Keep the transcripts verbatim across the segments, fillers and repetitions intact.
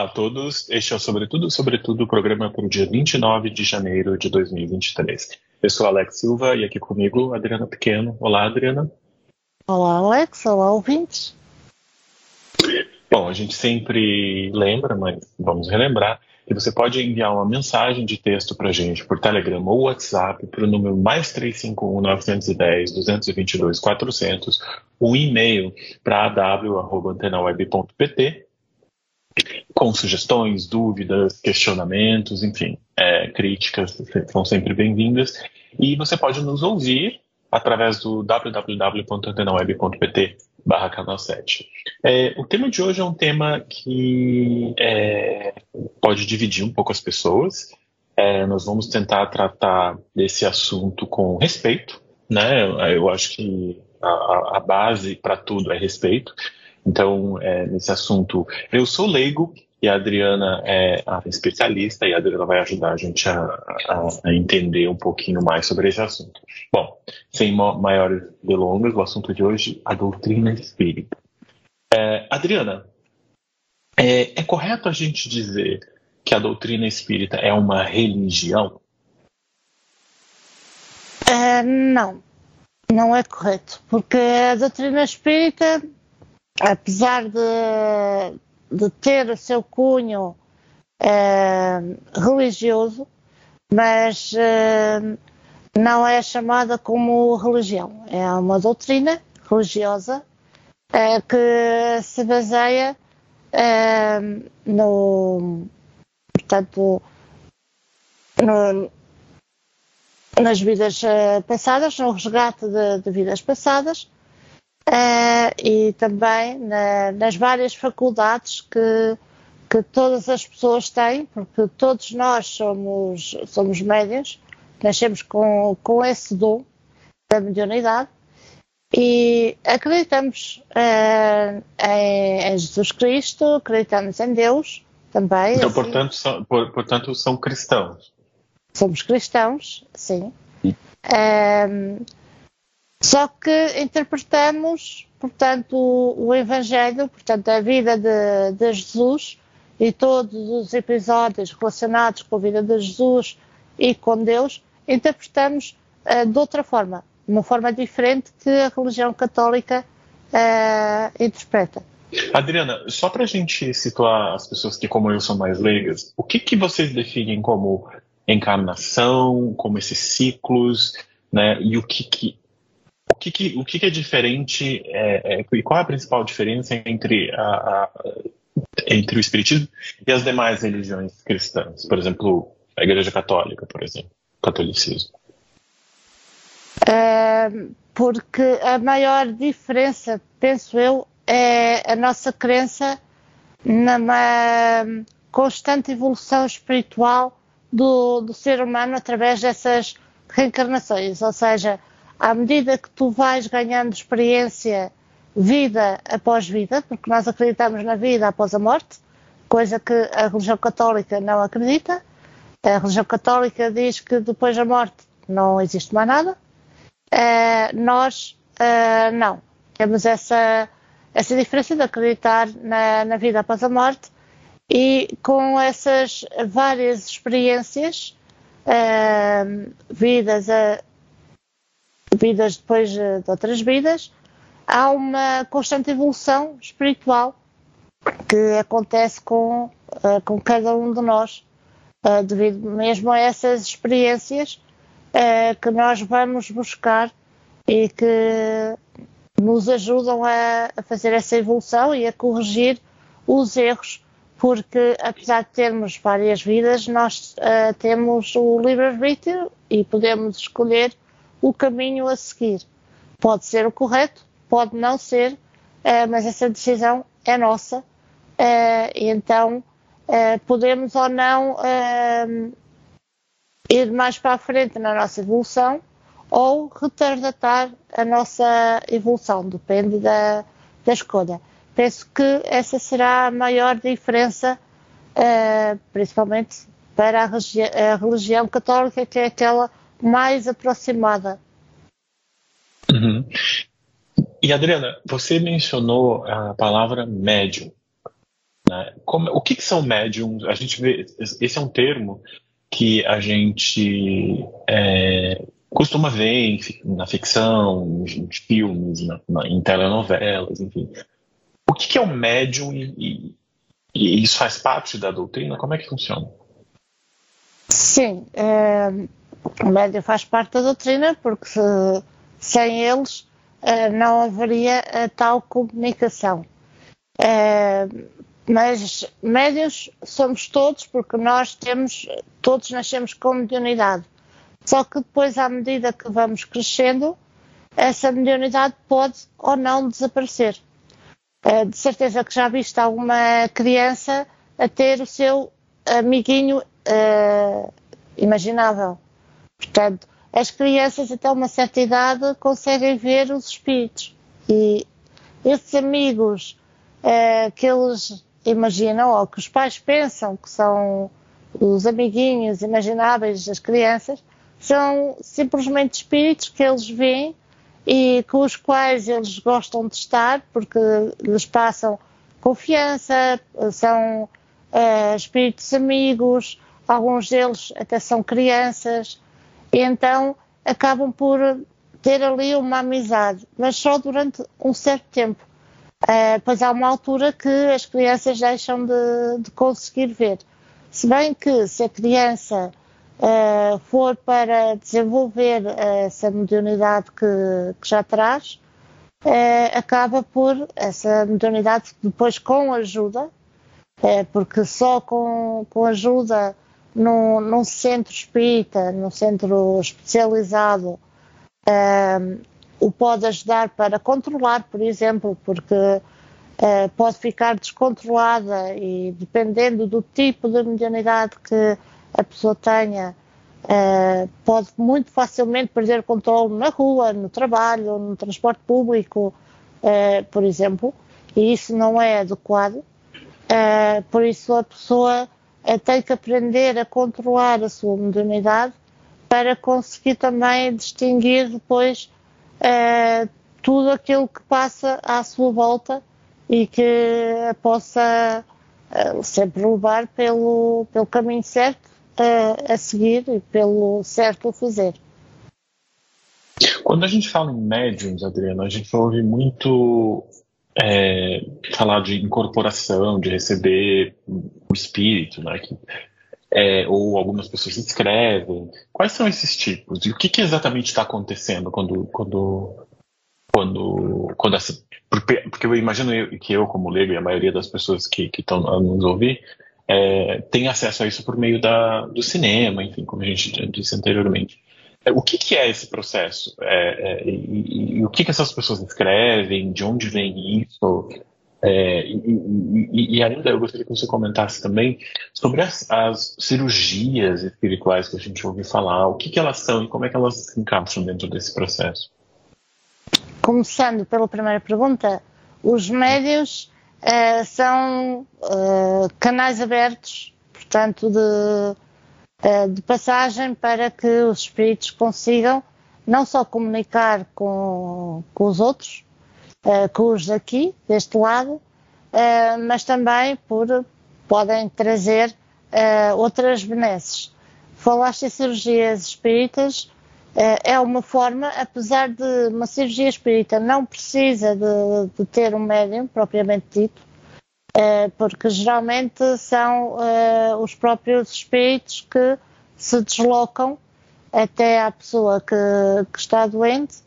a todos, este é o Sobretudo, Sobretudo, o programa para o dia vinte e nove de janeiro de dois mil e vinte e três. Eu sou Alex Silva e aqui comigo Adriana Pequeno. Olá, Adriana. Olá, Alex. Olá, ouvintes. Bom, a gente sempre lembra, mas vamos relembrar, que você pode enviar uma mensagem de texto para a gente por Telegram ou WhatsApp para o número mais três cinco um, nove um zero, dois dois dois, quatro zero zero, um e-mail para a w arroba antena web ponto p t com sugestões, dúvidas, questionamentos, enfim, é, críticas são sempre bem-vindas. E você pode nos ouvir através do w w w ponto antena web ponto p t barra canal sete. É, o tema de hoje é um tema que é, pode dividir um pouco as pessoas. É, nós vamos tentar tratar desse assunto com respeito, né? Eu acho que a, a base para tudo é respeito. Então, é, nesse assunto, eu sou leigo e a Adriana é a especialista, e a Adriana vai ajudar a gente a, a, a entender um pouquinho mais sobre esse assunto. Bom, sem maiores delongas, o assunto de hoje, a doutrina espírita. É, Adriana, é, é correto a gente dizer que a doutrina espírita é uma religião? Uh, não, não é correto, porque a doutrina espírita, apesar de, de ter o seu cunho uh, religioso, mas uh, não é chamada como religião. É uma doutrina religiosa uh, que se baseia uh, no, portanto, no, nas vidas uh, passadas, no resgate de, de vidas passadas. Uh, e também na, nas várias faculdades que, que todas as pessoas têm, porque todos nós somos, somos médiuns, nascemos com, com esse dom da mediunidade e acreditamos uh, em, em Jesus Cristo, acreditamos em Deus também. Então, assim. portanto, são, por, portanto, são cristãos. Somos cristãos, sim. Um, Só que interpretamos, portanto, o, o Evangelho, portanto, a vida de, de Jesus e todos os episódios relacionados com a vida de Jesus e com Deus, interpretamos uh, de outra forma, de uma forma diferente que a religião católica uh, interpreta. Adriana, só para a gente situar as pessoas que, como eu, são mais leigas, o que, que vocês definem como encarnação, como esses ciclos, né, e o que que O que, que, o que, que é diferente é, é, e qual é a principal diferença entre, a, a, entre o Espiritismo e as demais religiões cristãs? Por exemplo, a Igreja Católica, por exemplo, o catolicismo. Uh, porque a maior diferença, penso eu, é a nossa crença numa constante evolução espiritual do, do ser humano através dessas reencarnações, ou seja, à medida que tu vais ganhando experiência vida após vida, porque nós acreditamos na vida após a morte, coisa que a religião católica não acredita. A religião católica diz que depois da morte não existe mais nada. Uh, nós uh, não. Temos essa, essa diferença de acreditar na, na vida após a morte e com essas várias experiências, uh, vidas a vidas depois de outras vidas, há uma constante evolução espiritual que acontece com, uh, com cada um de nós, uh, devido mesmo a essas experiências uh, que nós vamos buscar e que nos ajudam a, a fazer essa evolução e a corrigir os erros, porque apesar de termos várias vidas, nós uh, temos o livre-arbítrio e podemos escolher o caminho a seguir. Pode ser o correto, pode não ser, uh, mas essa decisão é nossa, uh, e então uh, podemos ou não uh, ir mais para a frente na nossa evolução ou retardatar a nossa evolução, depende da, da escolha. Penso que essa será a maior diferença, uh, principalmente para a, religi- a religião católica, que é aquela mais aproximada. Uhum. E Adriana, você mencionou a palavra médium. né? Como, o que, que são médiums? A gente vê, esse é um termo que a gente é, costuma ver em, na ficção, em filmes, na, na, em telenovelas, enfim. O que, que é o médium e, e, e isso faz parte da doutrina? Como é que funciona? Sim, é, o médium faz parte da doutrina porque se, sem eles é, não haveria a tal comunicação. É, mas médiuns somos todos porque nós temos, todos nascemos com mediunidade. Só que depois, à medida que vamos crescendo, essa mediunidade pode ou não desaparecer. É, de certeza que já viste alguma criança a ter o seu amiguinho uh, imaginável. Portanto, as crianças até uma certa idade conseguem ver os espíritos. E esses amigos uh, que eles imaginam, ou que os pais pensam que são os amiguinhos imagináveis das crianças, são simplesmente espíritos que eles veem e com os quais eles gostam de estar, porque lhes passam confiança, são uh, espíritos amigos, alguns deles até são crianças, e então acabam por ter ali uma amizade, mas só durante um certo tempo. Uh, pois há uma altura que as crianças deixam de, de conseguir ver. Se bem que se a criança Uh, for para desenvolver uh, essa mediunidade que, que já traz, uh, acaba por essa mediunidade depois com ajuda, uh, porque só com, com ajuda num, num centro espírita, num centro especializado, uh, o pode ajudar para controlar, por exemplo, porque uh, pode ficar descontrolada e dependendo do tipo de mediunidade que a pessoa tenha, uh, pode muito facilmente perder o controle na rua, no trabalho, no transporte público, uh, por exemplo, e isso não é adequado. Uh, por isso a pessoa uh, tem que aprender a controlar a sua mediunidade para conseguir também distinguir depois uh, tudo aquilo que passa à sua volta e que a possa uh, sempre levar pelo, pelo caminho certo A, a seguir e pelo certo a fazer. Quando a gente fala em médiums, Adriana, a gente ouve muito é, falar de incorporação, de receber o espírito, né? Que, é, ou algumas pessoas escrevem. Quais são esses tipos? E o que, que exatamente está acontecendo quando, quando, quando, quando essa... Porque eu imagino que eu, como leigo, e a maioria das pessoas que estão a nos ouvir, É, tem acesso a isso por meio da, do cinema, enfim, como a gente disse anteriormente. É, o que, que é esse processo? É, é, e, e o que, que essas pessoas escrevem? De onde vem isso? É, e, e, e ainda eu gostaria que você comentasse também sobre as, as cirurgias espirituais que a gente ouve falar, o que, que elas são e como é que elas se encaixam dentro desse processo. Começando pela primeira pergunta, os médiuns Uh, são uh, canais abertos, portanto, de, uh, de passagem para que os espíritos consigam não só comunicar com, com os outros, uh, com os daqui, deste lado, uh, mas também por, podem trazer uh, outras benesses. Falaste em cirurgias espíritas, uh, é uma forma, apesar de uma cirurgia espírita não precisa de, de ter um médium propriamente dito, uh, porque geralmente são uh, os próprios espíritos que se deslocam até à pessoa que, que está doente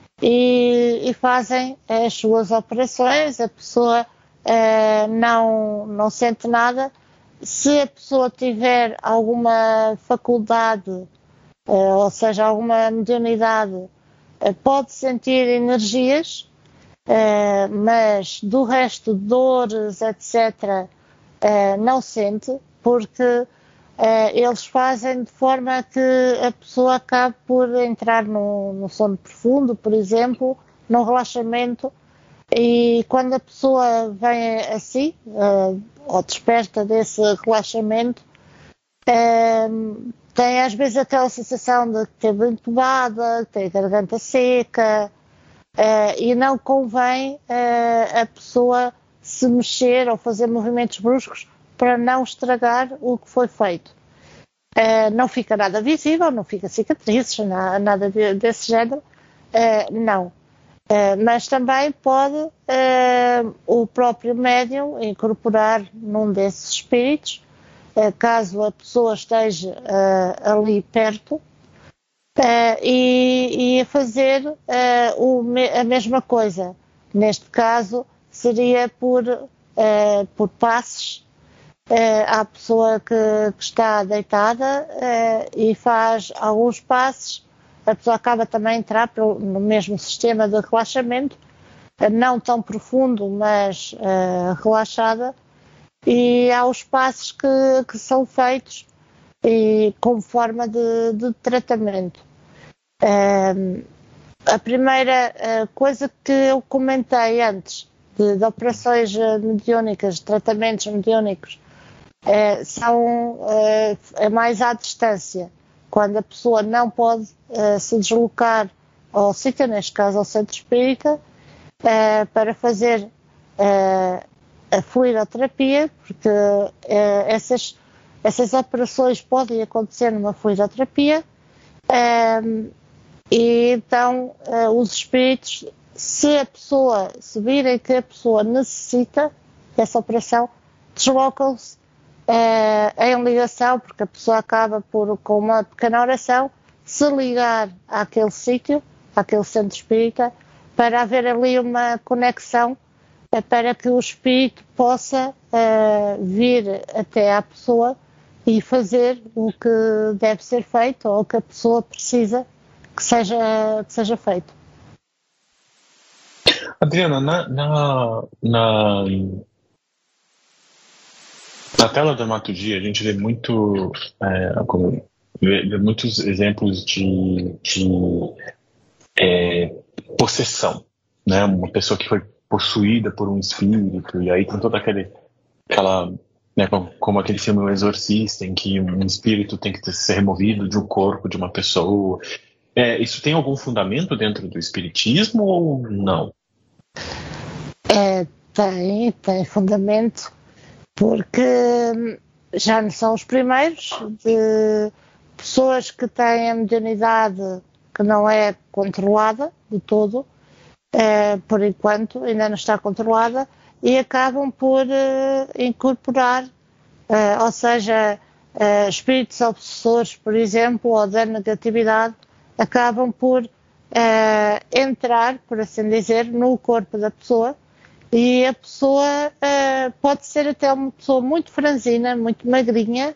e, e fazem as suas operações, a pessoa uh, não, não sente nada. Se a pessoa tiver alguma faculdade, uh, ou seja, alguma mediunidade, uh, pode sentir energias, uh, mas do resto, dores, etcétera, uh, não sente, porque uh, eles fazem de forma que a pessoa acabe por entrar no, no sono profundo, por exemplo, no relaxamento. E quando a pessoa vem a si, uh, ou desperta desse relaxamento, uh, tem às vezes aquela sensação de que esteve entubada, que tem a garganta seca, uh, e não convém uh, a pessoa se mexer ou fazer movimentos bruscos para não estragar o que foi feito. Uh, não fica nada visível, não fica cicatrizes, nada de, desse género, uh, não. Uh, mas também pode uh, o próprio médium incorporar num desses espíritos, uh, caso a pessoa esteja uh, ali perto, uh, e, e a fazer uh, o, a mesma coisa. Neste caso, seria por, uh, por passes. Uh, há a pessoa que, que está deitada uh, e faz alguns passos, a pessoa acaba também a entrar pelo, no mesmo sistema de relaxamento, uh, não tão profundo, mas uh, relaxada, e há os passos que, que são feitos e, como forma de, de tratamento. Uh, a primeira uh, coisa que eu comentei antes, de, de operações mediúnicas, de tratamentos mediúnicos, É, são é, é mais à distância, quando a pessoa não pode é, se deslocar ao sítio, neste caso ao centro espírita, é, para fazer é, a fluidoterapia, porque é, essas, essas operações podem acontecer numa fluidoterapia, é, e então é, os espíritos, se a pessoa, se virem que a pessoa necessita dessa operação, deslocam-se É, em ligação, porque a pessoa acaba por, com uma pequena oração, se ligar àquele sítio, àquele centro espírita, para haver ali uma conexão, é, para que o espírito possa é, vir até à pessoa e fazer o que deve ser feito ou o que a pessoa precisa que seja, que seja feito. Adriana, na, na, na... Na tela da Matudia, a gente vê muito, é, como, vê, vê muitos exemplos de, de é, possessão, né? Uma pessoa que foi possuída por um espírito, e aí tem toda aquele, aquela, né, como, como aquele filme O Exorcista, em que um espírito tem que ter, ser removido de um corpo de uma pessoa. É, isso tem algum fundamento dentro do espiritismo ou não? É, tem, tem fundamento. Porque já não são os primeiros, de pessoas que têm a mediunidade que não é controlada de todo, eh, por enquanto ainda não está controlada, e acabam por eh, incorporar, eh, ou seja, eh, espíritos obsessores, por exemplo, ou da negatividade, acabam por eh, entrar, por assim dizer, no corpo da pessoa. E a pessoa uh, pode ser até uma pessoa muito franzina, muito magrinha,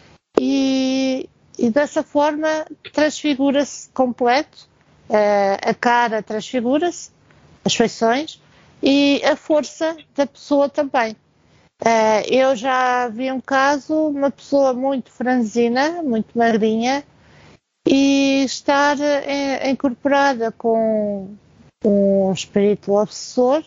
e, e dessa forma transfigura-se completo, uh, a cara transfigura-se, as feições, e a força da pessoa também. Uh, eu já vi um caso, uma pessoa muito franzina, muito magrinha, e estar uh, incorporada com um espírito obsessor,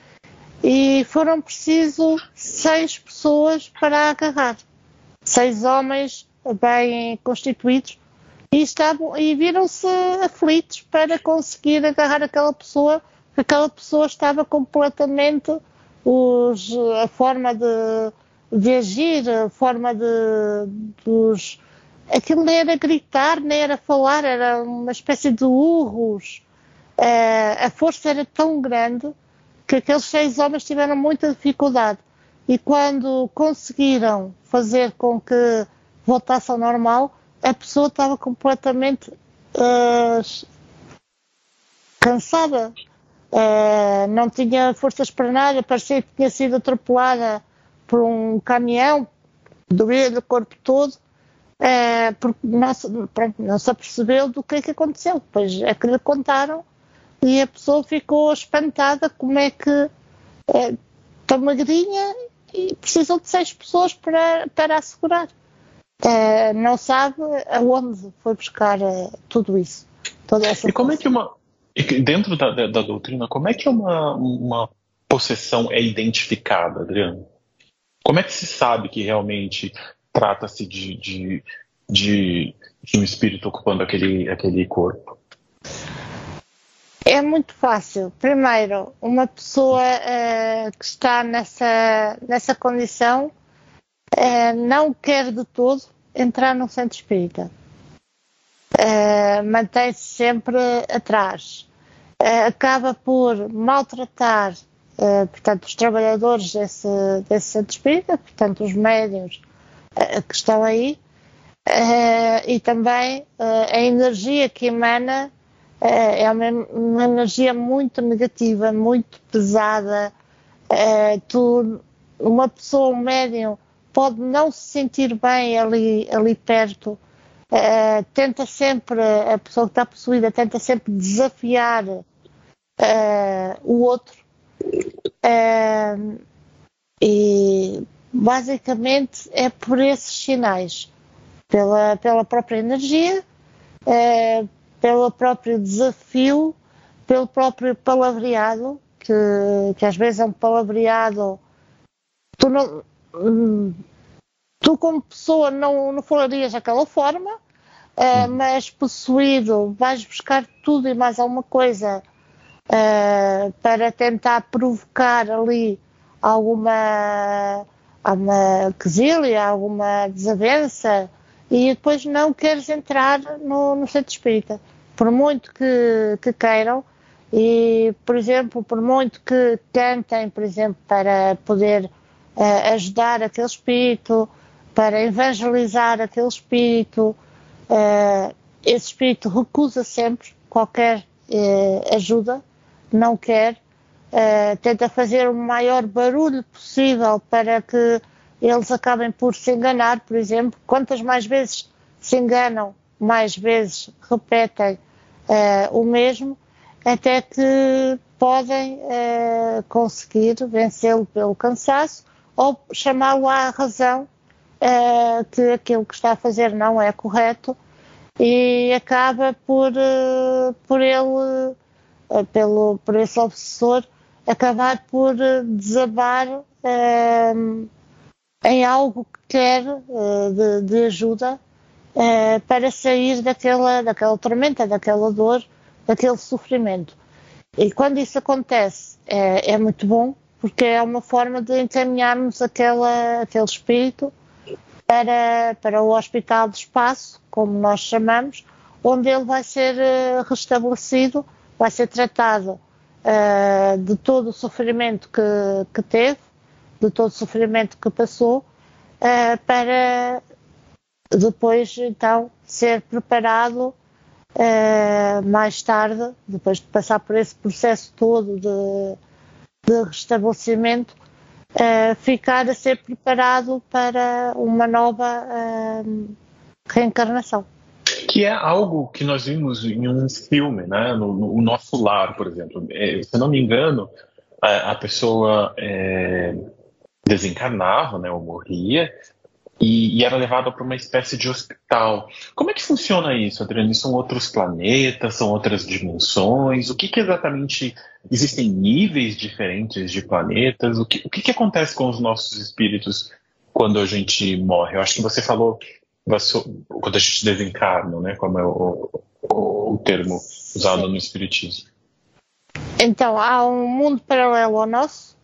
e foram preciso seis pessoas para agarrar, seis homens bem constituídos, e, estavam, e viram-se aflitos para conseguir agarrar aquela pessoa, porque aquela pessoa estava completamente, os, a forma de, de agir, a forma de, dos... Aquilo nem era gritar, nem era falar, era uma espécie de urros, a força era tão grande que aqueles seis homens tiveram muita dificuldade, e quando conseguiram fazer com que voltasse ao normal, a pessoa estava completamente uh, cansada, uh, não tinha forças para nada, parecia que tinha sido atropelada por um caminhão, doía-lhe o corpo todo, uh, porque não, pronto, não se apercebeu do que é que aconteceu. Depois é que lhe contaram, e a pessoa ficou espantada, como é que é tão magrinha e precisam de seis pessoas para, para assegurar. É, não sabe aonde foi buscar é, tudo isso. Toda essa e como é que uma, dentro da, da, da doutrina, como é que uma, uma possessão é identificada, Adriano? Como é que se sabe que realmente trata-se de, de, de, de um espírito ocupando aquele, aquele corpo? É muito fácil. Primeiro, uma pessoa uh, que está nessa, nessa condição uh, não quer de todo entrar num centro espírita. Uh, mantém-se sempre atrás. Uh, acaba por maltratar, uh, portanto, os trabalhadores desse, desse centro espírita, portanto, os médiuns uh, que estão aí, uh, e também uh, a energia que emana é uma, uma energia muito negativa, muito pesada. É, tu, uma pessoa, um médium, pode não se sentir bem ali, ali perto, é, tenta sempre, a pessoa que está possuída tenta sempre desafiar é, o outro, é, e basicamente é por esses sinais, pela, pela própria energia, é, pelo próprio desafio, pelo próprio palavreado, que, que às vezes é um palavreado, tu, não, tu como pessoa não, não falarias daquela forma, uh, mas possuído vais buscar tudo e mais alguma coisa uh, para tentar provocar ali alguma, alguma quesilha, alguma desavença, e depois não queres entrar no, no centro espírita. Por muito que, que queiram, e, por exemplo, por muito que tentem, por exemplo, para poder uh, ajudar aquele espírito, para evangelizar aquele espírito, uh, esse espírito recusa sempre qualquer uh, ajuda, não quer, uh, tenta fazer o maior barulho possível para que eles acabem por se enganar, por exemplo. Quantas mais vezes se enganam, mais vezes repetem uh, o mesmo, até que podem uh, conseguir vencê-lo pelo cansaço ou chamá-lo à razão uh, que aquilo que está a fazer não é correto, e acaba por, uh, por ele, uh, pelo, por esse obsessor, acabar por uh, desabar uh, em algo que quer uh, de, de ajuda, Uh, para sair daquela, daquela tormenta, daquela dor, daquele sofrimento. E quando isso acontece é, é muito bom, porque é uma forma de encaminharmos aquela, aquele espírito para, para o hospital de espaço, como nós chamamos, onde ele vai ser uh, restabelecido, vai ser tratado uh, de todo o sofrimento que, que teve, de todo o sofrimento que passou, uh, para depois então ser preparado uh, mais tarde, depois de passar por esse processo todo de, de restabelecimento, uh, ficar a ser preparado para uma nova uh, reencarnação. Que é algo que nós vimos em um filme, né? No, no O Nosso Lar, por exemplo. É, se eu não me engano, a, a pessoa é, desencarnava, né, ou morria, E, e era levada para uma espécie de hospital. Como é que funciona isso, Adriane? São outros planetas, são outras dimensões? O que, que exatamente... Existem níveis diferentes de planetas? O que, o que, que acontece com os nossos espíritos quando a gente morre? Eu acho que você falou quando a gente desencarna, né? Como é o, o, o termo usado no espiritismo. Então, há um mundo paralelo ao nosso,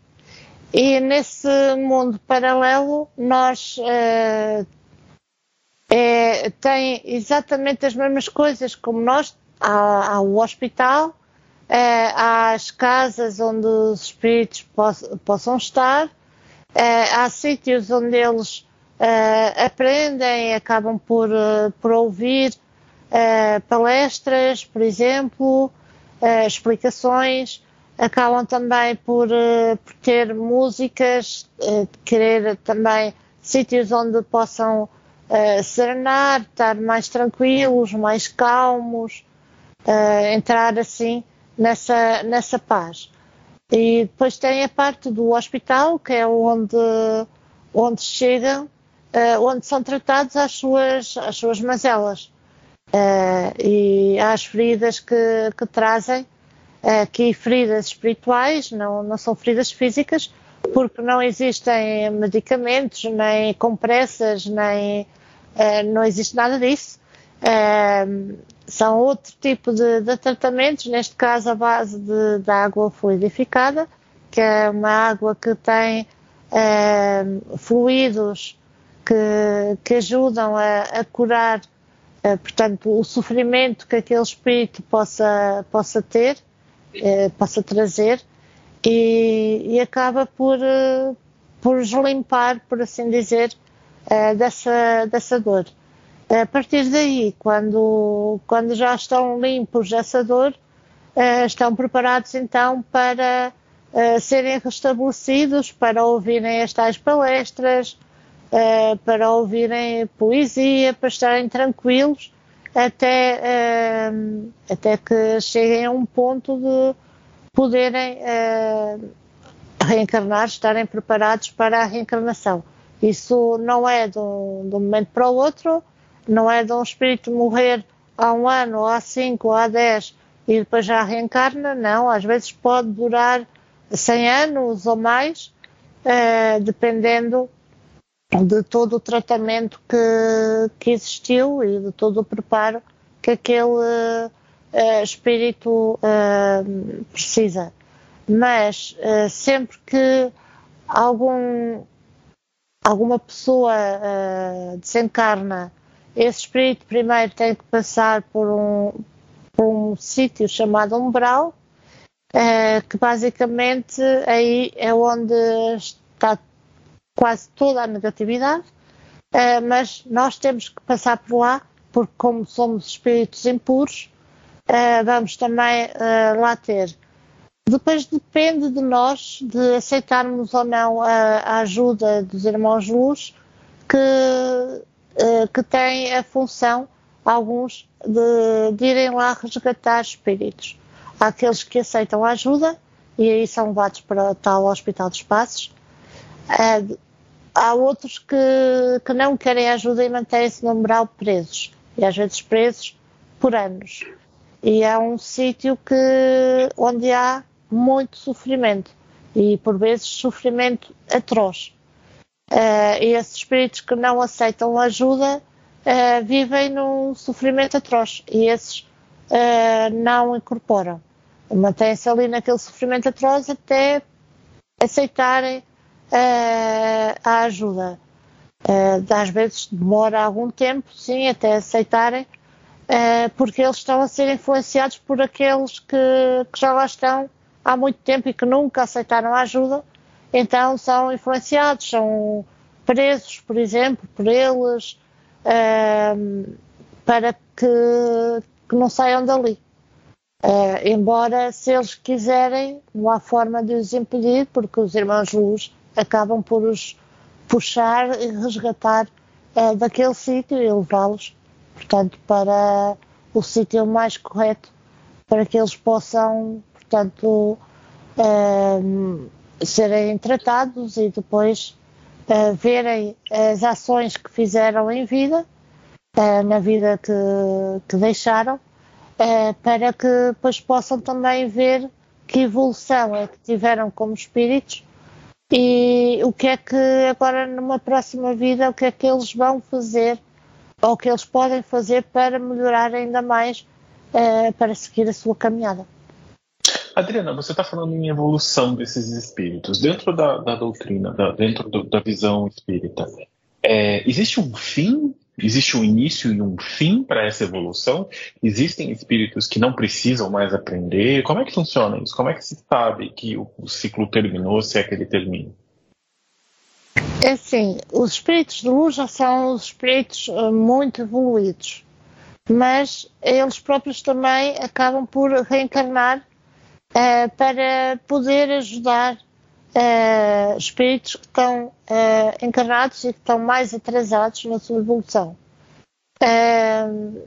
e nesse mundo paralelo nós uh, é, tem exatamente as mesmas coisas como nós. Há, há o hospital, uh, há as casas onde os espíritos poss, possam estar, uh, há sítios onde eles uh, aprendem, acabam por, uh, por ouvir uh, palestras, por exemplo, uh, explicações. Acabam também por, uh, por ter músicas, uh, querer também sítios onde possam uh, serenar, estar mais tranquilos, mais calmos, uh, entrar assim nessa, nessa paz. E depois tem a parte do hospital, que é onde, onde chegam, uh, onde são tratados as suas, as suas mazelas uh, e as feridas que, que trazem. Aqui feridas espirituais, não, não são feridas físicas, porque não existem medicamentos, nem compressas, nem uh, não existe nada disso. Uh, são outro tipo de, de tratamentos, neste caso a base de, de água fluidificada, que é uma água que tem uh, fluidos que, que ajudam a, a curar, uh, portanto, o sofrimento que aquele espírito possa, possa ter, uh, possa trazer, e, e acaba por, uh, por os limpar, por assim dizer, uh, dessa, dessa dor. A partir daí, quando, quando já estão limpos dessa dor, uh, estão preparados então para uh, serem restabelecidos, para ouvirem as tais palestras, uh, para ouvirem poesia, para estarem tranquilos, até, uh, até que cheguem a um ponto de poderem uh, reencarnar, estarem preparados para a reencarnação. Isso não é de um, de um momento para o outro. Não é de um espírito morrer há um ano, ou há cinco, ou há dez e depois já reencarna, não. Às vezes pode durar cem anos ou mais, eh, dependendo de todo o tratamento que, que existiu e de todo o preparo que aquele eh, espírito eh, precisa. Mas eh, sempre que algum, alguma pessoa eh, desencarna, esse espírito primeiro tem que passar por um, por um sítio chamado umbral, eh, que basicamente aí é onde está quase toda a negatividade, eh, mas nós temos que passar por lá, porque como somos espíritos impuros, eh, vamos também eh, lá ter. Depois depende de nós, de aceitarmos ou não a, a ajuda dos irmãos de luz, que que têm a função, alguns, de, de irem lá resgatar espíritos. Há aqueles que aceitam a ajuda e aí são levados para o tal Hospital dos Passos. Há outros que, que não querem ajuda e mantêm-se no umbral presos, e às vezes presos por anos. E é um sítio que, onde há muito sofrimento, e por vezes sofrimento atroz. Uh, e esses espíritos que não aceitam ajuda uh, vivem num sofrimento atroz, e esses uh, não incorporam. Mantêm-se ali naquele sofrimento atroz até aceitarem uh, a ajuda. Uh, às vezes demora algum tempo, sim, até aceitarem, uh, porque eles estão a ser influenciados por aqueles que, que já lá estão há muito tempo e que nunca aceitaram a ajuda. Então são influenciados, são presos, por exemplo, por eles, uh, para que, que não saiam dali. Uh, embora, se eles quiserem, não há forma de os impedir, porque os irmãos de luz acabam por os puxar e resgatar uh, daquele sítio e levá-los, portanto, para o sítio mais correto, para que eles possam, portanto, uh, serem tratados e depois uh, verem as ações que fizeram em vida, uh, na vida que, que deixaram, uh, para que depois possam também ver que evolução é que tiveram como espíritos e o que é que agora numa próxima vida, o que é que eles vão fazer ou o que eles podem fazer para melhorar ainda mais, uh, para seguir a sua caminhada. Adriana, você está falando em evolução desses espíritos. Dentro da, da doutrina, da, dentro do, da visão espírita, é, existe um fim? Existe um início e um fim para essa evolução? Existem espíritos que não precisam mais aprender? Como é que funciona isso? Como é que se sabe que o, o ciclo terminou, se é que ele termina? É assim, os espíritos de luz já são os espíritos uh, muito evoluídos, mas eles próprios também acabam por reencarnar Uh, para poder ajudar uh, espíritos que estão uh, encarnados e que estão mais atrasados na sua evolução. Uh,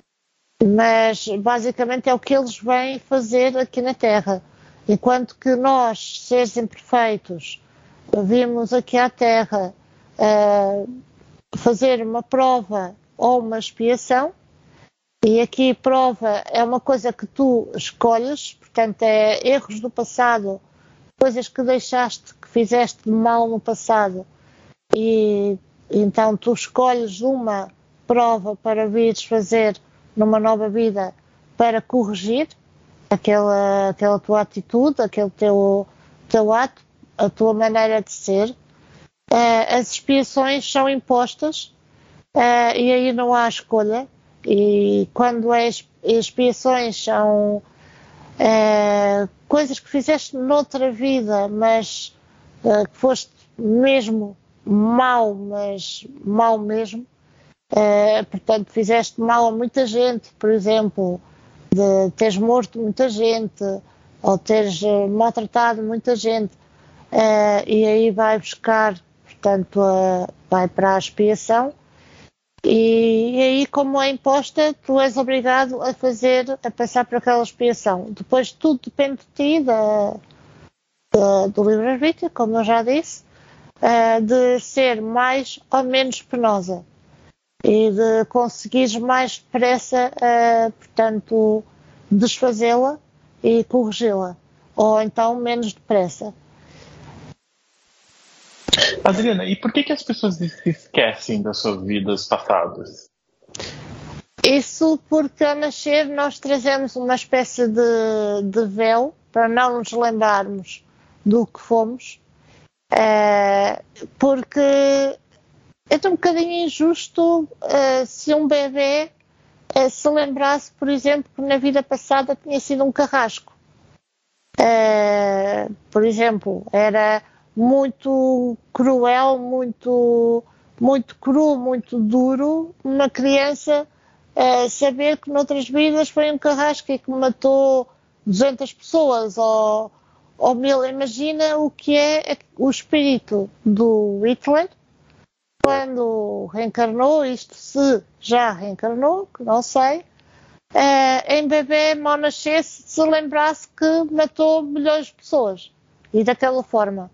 mas basicamente é o que eles vêm fazer aqui na Terra. Enquanto que nós, seres imperfeitos, vimos aqui à Terra uh, fazer uma prova ou uma expiação, e aqui prova é uma coisa que tu escolhes, portanto é erros do passado, coisas que deixaste, que fizeste de mal no passado, e então tu escolhes uma prova para vires fazer numa nova vida para corrigir aquela, aquela tua atitude, aquele teu, teu ato, a tua maneira de ser. Uh, as expiações são impostas uh, e aí não há escolha. E quando as expiações são uh, coisas que fizeste noutra vida, mas uh, que foste mesmo mau, mas mau mesmo, uh, portanto fizeste mal a muita gente, por exemplo, de teres morto muita gente ou teres uh, maltratado muita gente, uh, e aí vai buscar, portanto, uh, vai para a expiação. E, e aí, como é imposta, tu és obrigado a fazer, a passar por aquela expiação. Depois tudo depende de ti, da, da, do livre-arbítrio, como eu já disse, uh, de ser mais ou menos penosa e de conseguires mais depressa, uh, portanto, desfazê-la e corrigi-la, ou então menos depressa. Adriana, e por que, que as pessoas se esquecem das suas vidas passadas? Isso porque ao nascer nós trazemos uma espécie de, de véu para não nos lembrarmos do que fomos, uh, porque é um bocadinho injusto uh, se um bebê uh, se lembrasse, por exemplo, que na vida passada tinha sido um carrasco. Uh, por exemplo, era muito cruel, muito, muito cru, muito duro, uma criança uh, saber que noutras vidas foi um carrasco e que matou duzentas pessoas ou, ou mil. Imagina o que é o espírito do Hitler quando reencarnou, isto se já reencarnou, que não sei, uh, em bebê ao nascesse, se lembrasse que matou milhões de pessoas e daquela forma.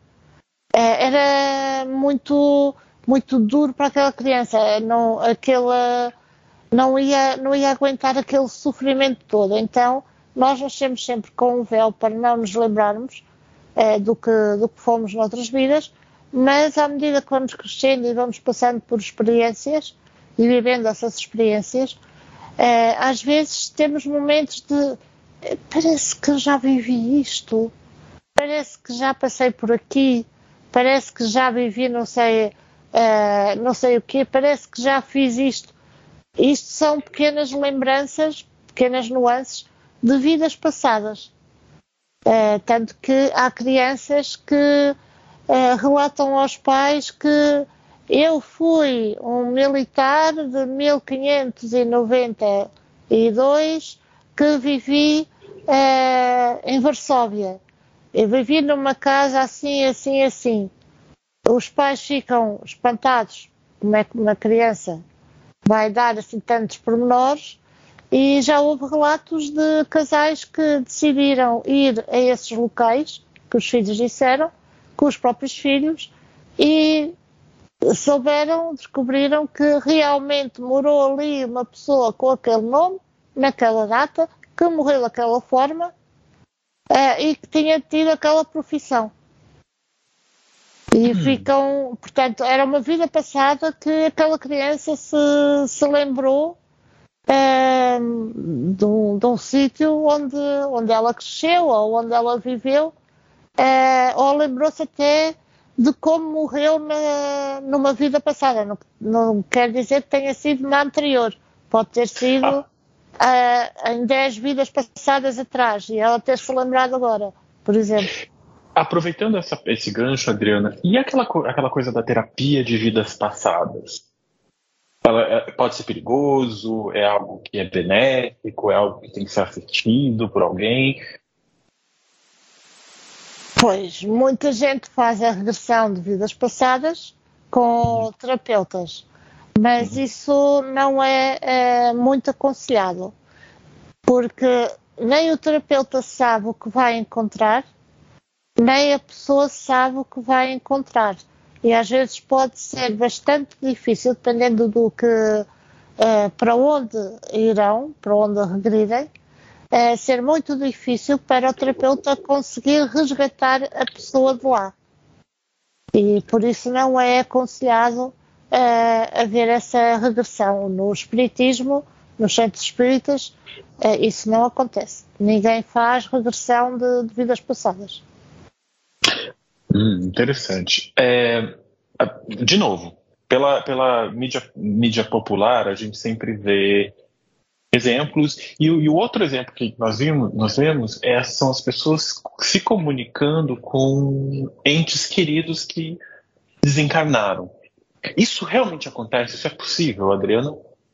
Era muito, muito duro para aquela criança, não, aquela, não, ia, não ia aguentar aquele sofrimento todo. Então, nós nascemos sempre com um véu para não nos lembrarmos é, do, que, do que fomos noutras vidas, mas à medida que vamos crescendo e vamos passando por experiências e vivendo essas experiências, é, às vezes temos momentos de parece que já vivi isto, parece que já passei por aqui, parece que já vivi não sei, uh, não sei o quê, parece que já fiz isto. Isto são pequenas lembranças, pequenas nuances de vidas passadas. Uh, tanto que há crianças que uh, relatam aos pais que eu fui um militar de mil quinhentos e noventa e dois que vivi uh, em Varsóvia. Eu vivi numa casa assim, assim, assim. Os pais ficam espantados, como é que uma criança vai dar assim tantos pormenores, e já houve relatos de casais que decidiram ir a esses locais, que os filhos disseram, com os próprios filhos, e souberam, descobriram que realmente morou ali uma pessoa com aquele nome, naquela data, que morreu daquela forma, Uh, e que tinha tido aquela profissão. E hum. ficam, portanto, era uma vida passada que aquela criança se, se lembrou uh, de um, de um sítio onde, onde ela cresceu ou onde ela viveu, uh, ou lembrou-se até de como morreu na, numa vida passada. Não, não quer dizer que tenha sido na anterior, pode ter sido ah. Uh, em dez vidas passadas atrás, e ela ter se lembrado agora, por exemplo. Aproveitando essa, esse gancho, Adriana, e aquela, aquela coisa da terapia de vidas passadas? Ela é, pode ser perigoso? É algo que é benéfico? É algo que tem que ser assistido por alguém? Pois, muita gente faz a regressão de vidas passadas com uhum. terapeutas. Mas isso não é, é muito aconselhado, porque nem o terapeuta sabe o que vai encontrar, nem a pessoa sabe o que vai encontrar. E às vezes pode ser bastante difícil, dependendo do que, uh, para onde irão, para onde regridem, uh, ser muito difícil para o terapeuta conseguir resgatar a pessoa de lá. E por isso não é aconselhado uh, haver essa regressão. No espiritismo, nos centros espíritas, uh, isso não acontece. Ninguém faz regressão de, de vidas passadas. Hum, interessante. É, de novo, pela, pela mídia, mídia popular, a gente sempre vê exemplos, e, e o outro exemplo que nós vimos, nós vemos é, são as pessoas se comunicando com entes queridos que desencarnaram. Isso realmente acontece? Isso é possível, Adriana?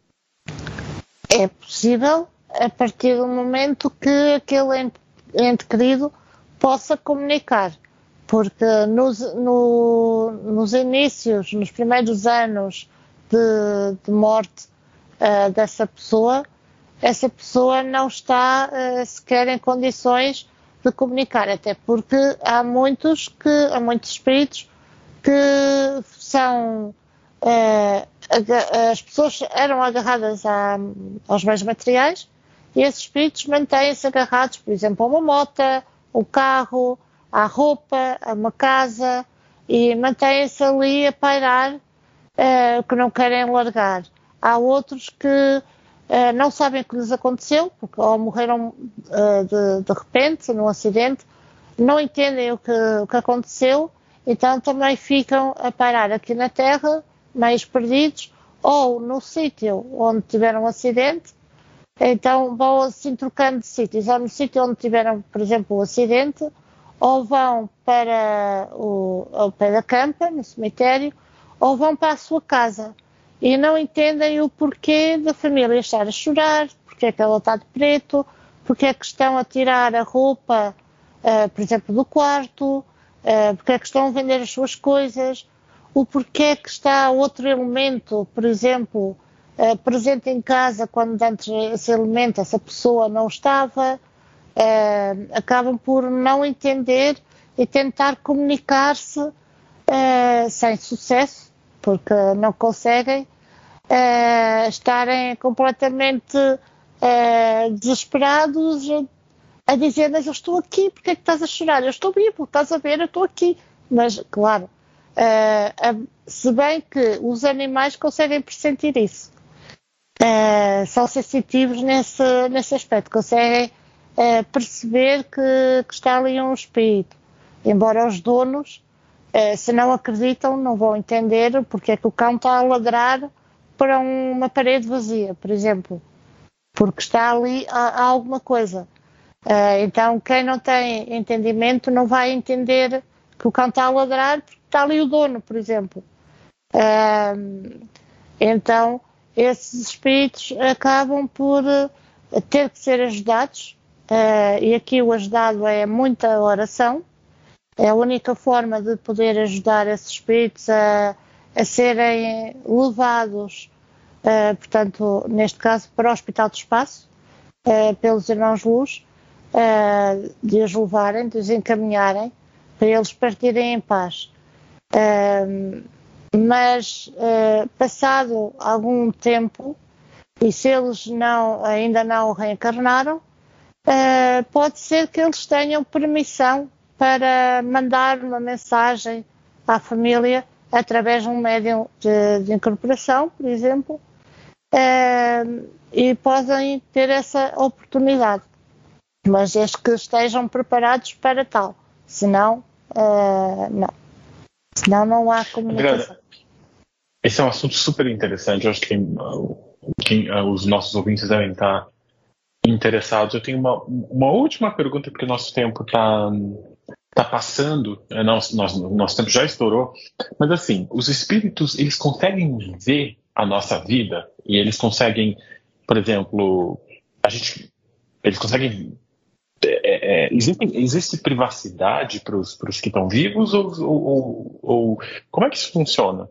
É possível a partir do momento que aquele ente querido possa comunicar. Porque nos, no, nos inícios, nos primeiros anos de, de morte uh, dessa pessoa, essa pessoa não está uh, sequer em condições de comunicar, até porque há muitos, que, há muitos espíritos que são, uh, as pessoas eram agarradas a, aos bens materiais e esses espíritos mantêm-se agarrados, por exemplo, a uma moto, um carro, à roupa, a uma casa, e mantêm-se ali a pairar, uh, que não querem largar. Há outros que uh, não sabem o que lhes aconteceu, porque ou morreram uh, de, de repente, num acidente, não entendem o que, o que aconteceu, então também ficam a pairar aqui na Terra, meio perdidos, ou no sítio onde tiveram um acidente, então vão assim trocando de sítios, ou no sítio onde tiveram, por exemplo, o um acidente, ou vão para o ao pé da campa, no cemitério, ou vão para a sua casa e não entendem o porquê da família estar a chorar, porque é que ela está de preto, porque é que estão a tirar a roupa, uh, por exemplo, do quarto, uh, porque é que estão a vender as suas coisas, o porquê é que está outro elemento, por exemplo, uh, presente em casa quando antes esse elemento, essa pessoa não estava. Uh, acabam por não entender e tentar comunicar-se uh, sem sucesso, porque não conseguem, uh, estarem completamente uh, desesperados a dizer, mas eu estou aqui, porque é que estás a chorar? Eu estou vivo, estás a ver, eu estou aqui. Mas, claro, uh, uh, se bem que os animais conseguem pressentir isso, uh, são sensitivos nesse, nesse aspecto, conseguem Uh, perceber que, que está ali um espírito, embora os donos, uh, se não acreditam, não vão entender porque é que o cão está a ladrar para uma parede vazia, por exemplo, porque está ali a, a alguma coisa. Uh, então quem não tem entendimento não vai entender que o cão está a ladrar porque está ali o dono, por exemplo. Uh, então esses espíritos acabam por uh, ter que ser ajudados. Uh, e aqui o ajudado é muita oração, é a única forma de poder ajudar esses espíritos a, a serem levados, uh, portanto, neste caso, para o Hospital do Espaço, uh, pelos Irmãos Luz, uh, de os levarem, de os encaminharem, para eles partirem em paz. Uh, mas, uh, passado algum tempo, e se eles não, ainda não reencarnaram, Uh, pode ser que eles tenham permissão para mandar uma mensagem à família através de um médium de, de incorporação, por exemplo, uh, e podem ter essa oportunidade, mas desde que estejam preparados para tal, senão, uh, não. Senão não há comunicação. Esse é um assunto super interessante, eu acho que tem, quem, os nossos ouvintes devem estar interessados. Eu tenho uma, uma última pergunta, porque o nosso tempo está tá passando, nosso, nosso, nosso tempo já estourou, mas assim, os espíritos, eles conseguem ver a nossa vida e eles conseguem, por exemplo, a gente, eles conseguem, é, é, existe, existe privacidade para os que estão vivos ou, ou, ou como é que isso funciona?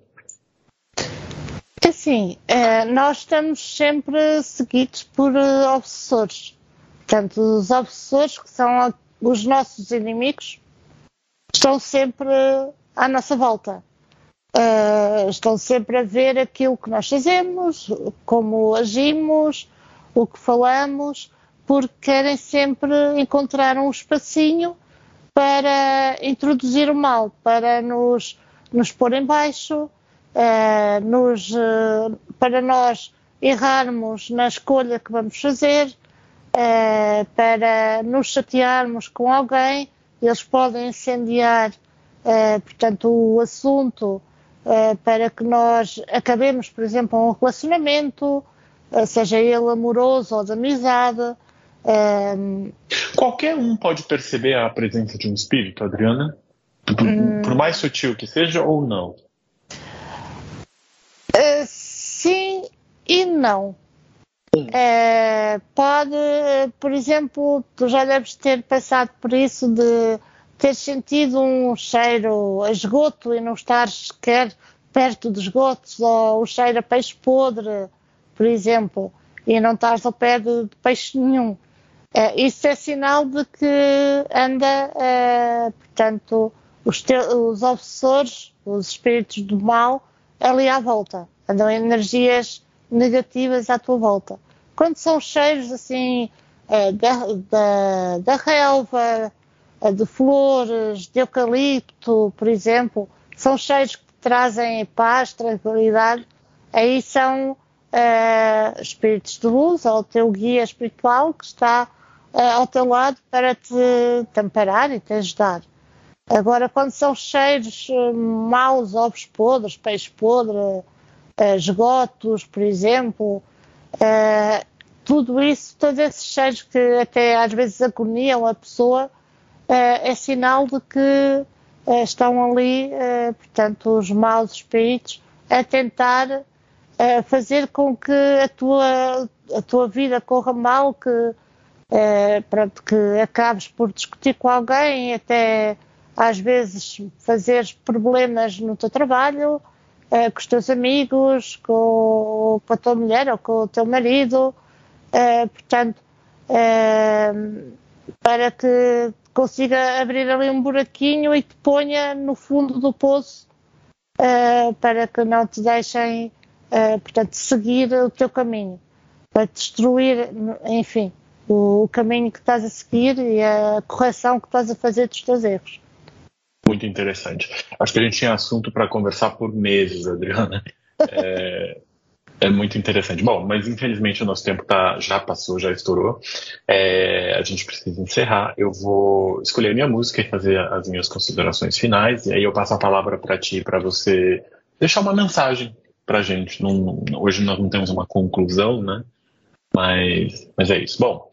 Assim, nós estamos sempre seguidos por obsessores. Portanto, os obsessores, que são os nossos inimigos, estão sempre à nossa volta. Estão sempre a ver aquilo que nós fazemos, como agimos, o que falamos, porque querem sempre encontrar um espacinho para introduzir o mal, para nos, nos pôr em baixo, uh, nos, uh, para nós errarmos na escolha que vamos fazer, uh, para nos chatearmos com alguém. Eles podem incendiar, uh, portanto, o assunto uh, para que nós acabemos, por exemplo, um relacionamento, uh, seja ele amoroso ou de amizade. Um... Qualquer um pode perceber a presença de um espírito, Adriana? Por, hum... por mais sutil que seja ou não? Uh, sim e não. Hum. Uh, pode, por exemplo, tu já deves ter passado por isso de ter sentido um cheiro a esgoto e não estar sequer perto de esgotos, ou o cheiro a peixe podre, por exemplo, e não estás ao pé de, de peixe nenhum. Uh, isso é sinal de que anda, uh, portanto, os, te- os obsessores, os espíritos do mal, ali à volta. Andam energias negativas à tua volta. Quando são cheiros, assim, uh, da, da, da relva, uh, de flores, de eucalipto, por exemplo, são cheiros que trazem paz, tranquilidade, aí são uh, espíritos de luz, ou o teu guia espiritual que está ao teu lado para te, te amparar e te ajudar. Agora, quando são cheiros maus, ovos podres, peixe podre, esgotos, por exemplo, uh, tudo isso, todos esses cheiros que até às vezes agoniam a pessoa, uh, é sinal de que uh, estão ali, uh, portanto, os maus espíritos a tentar uh, fazer com que a tua, a tua vida corra mal, que Uh, pronto, que acabes por discutir com alguém, até às vezes fazeres problemas no teu trabalho, uh, com os teus amigos, com, com a tua mulher ou com o teu marido, uh, portanto, uh, para que consiga abrir ali um buraquinho e te ponha no fundo do poço, uh, para que não te deixem, uh, portanto, seguir o teu caminho, para destruir, enfim, o caminho que estás a seguir e a correção que estás a fazer dos teus erros. Muito interessante. Acho que a gente tinha assunto para conversar por meses, Adriana. É, é muito interessante. Bom, mas infelizmente o nosso tempo tá, já passou, já estourou. É, a gente precisa encerrar. Eu vou escolher a minha música e fazer as minhas considerações finais. E aí eu passo a palavra para ti, para você deixar uma mensagem para a gente. Num, hoje nós não temos uma conclusão, né? Mas, mas é isso. Bom,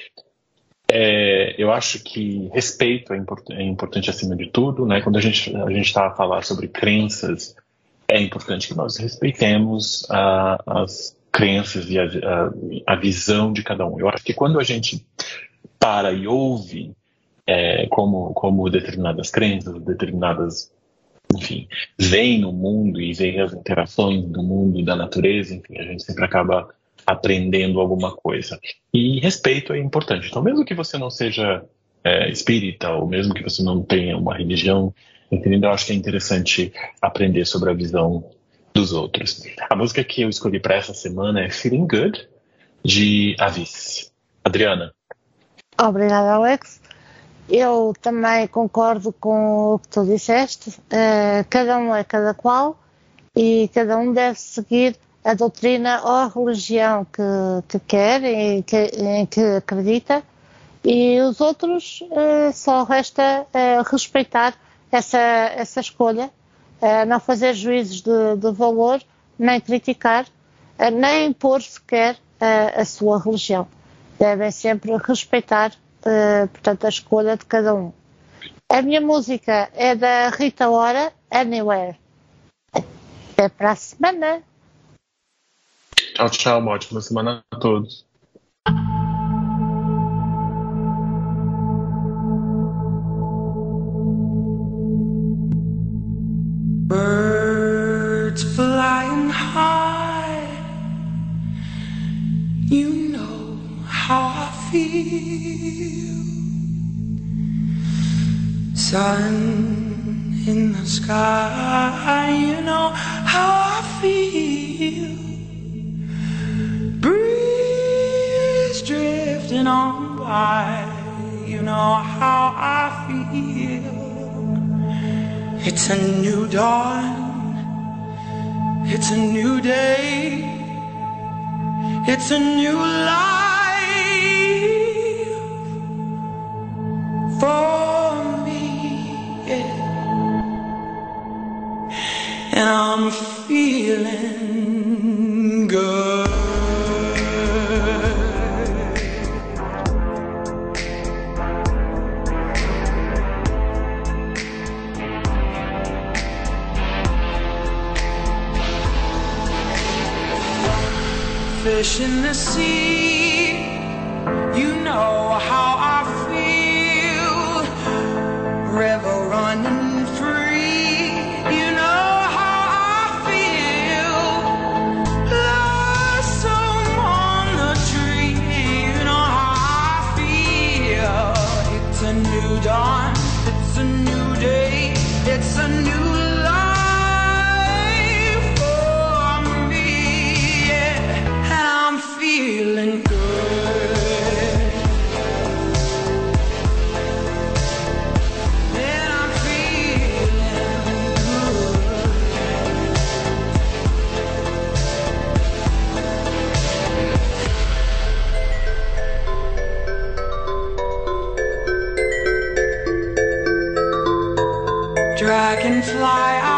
é, eu acho que respeito é, import, é importante acima de tudo, né? Quando a gente a gente está a falar sobre crenças, é importante que nós respeitemos a, as crenças e a, a, a visão de cada um. Eu acho que quando a gente para e ouve é, como, como determinadas crenças, determinadas, enfim, veem no mundo e veem as interações do mundo e da natureza, enfim, a gente sempre acaba aprendendo alguma coisa. E respeito é importante. Então, mesmo que você não seja é, espírita, ou mesmo que você não tenha uma religião, entendendo, eu acho que é interessante aprender sobre a visão dos outros. A música que eu escolhi para essa semana é Feeling Good, de Avis. Adriana. Obrigada, Alex. Eu também concordo com o que tu disseste. Uh, cada um é cada qual e cada um deve seguir a doutrina ou a religião que, que quer e que, em que acredita, e os outros uh, só resta uh, respeitar essa, essa escolha, uh, não fazer juízos de, de valor, nem criticar, uh, nem impor sequer uh, a sua religião. Devem sempre respeitar, uh, portanto, a escolha de cada um. A minha música é da Rita Ora, Anywhere. Até para a semana. Tchau, tchau. Uma ótima semana a todos. Birds flying high, you know how I feel. Sun in the sky, you know how I feel. Breeze drifting on by, you know how I feel. It's a new dawn, It's a new day. It's a new life for me, yeah. And I'm feeling good. Fish in the sea, you know how I feel. River running free, you know how I feel. Blossom on the tree, you know how I feel. It's a new dawn, it's a new day, it's a new feeling good. And I'm feeling good. Dragonfly